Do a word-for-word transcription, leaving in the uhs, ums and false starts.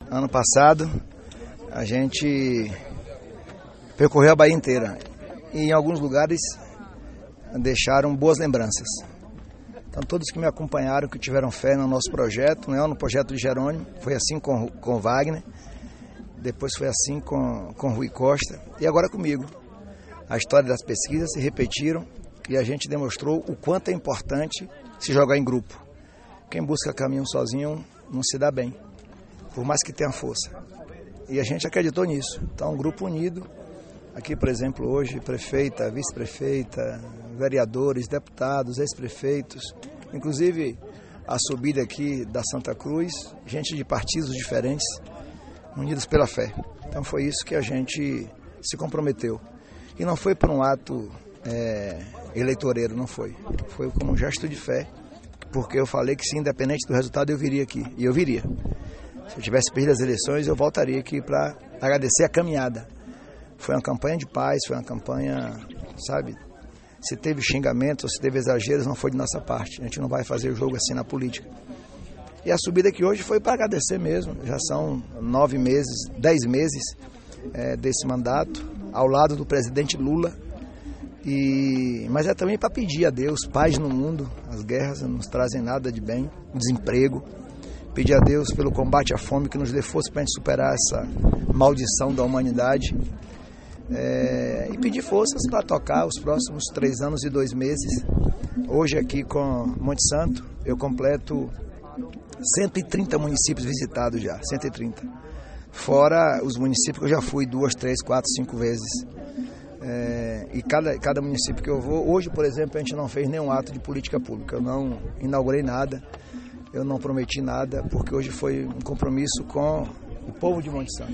Ano passado, a gente percorreu a Bahia inteira e em alguns lugares deixaram boas lembranças. Então, todos que me acompanharam, que tiveram fé no nosso projeto, não é no projeto de Jerônimo, foi assim com com Wagner, depois foi assim com, com Rui Costa e agora comigo. A história das pesquisas se repetiram e a gente demonstrou o quanto é importante se jogar em grupo. Quem busca caminho sozinho não se dá bem, por mais que tenha força. E a gente acreditou nisso. Então, um grupo unido, aqui, por exemplo, hoje, prefeita, vice-prefeita, vereadores, deputados, ex-prefeitos, inclusive a subida aqui da Santa Cruz, gente de partidos diferentes, unidos pela fé. Então, foi isso que a gente se comprometeu. E não foi por um ato é, eleitoreiro, não foi. Foi como um gesto de fé, porque eu falei que, se independente do resultado, eu viria aqui. E eu viria. Se eu tivesse perdido as eleições, eu voltaria aqui para agradecer a caminhada. Foi uma campanha de paz, foi uma campanha, sabe, se teve xingamentos ou se teve exageros, não foi de nossa parte. A gente não vai fazer o jogo assim na política. E a subida aqui hoje foi para agradecer mesmo. Já são nove meses, dez meses é, desse mandato, ao lado do presidente Lula. E, mas é também para pedir a Deus paz no mundo. As guerras não nos trazem nada de bem, desemprego. Pedir a Deus pelo combate à fome, que nos dê força para a gente superar essa maldição da humanidade. É, e pedir forças para tocar os próximos três anos e dois meses. Hoje aqui com Monte Santo, eu completo cento e trinta municípios visitados já, cento e trinta. Fora os municípios que eu já fui duas, três, quatro, cinco vezes. É, e cada, cada município que eu vou, hoje, por exemplo, a gente não fez nenhum ato de política pública, eu não inaugurei nada, eu não prometi nada, porque hoje foi um compromisso com o povo de Monte Santo.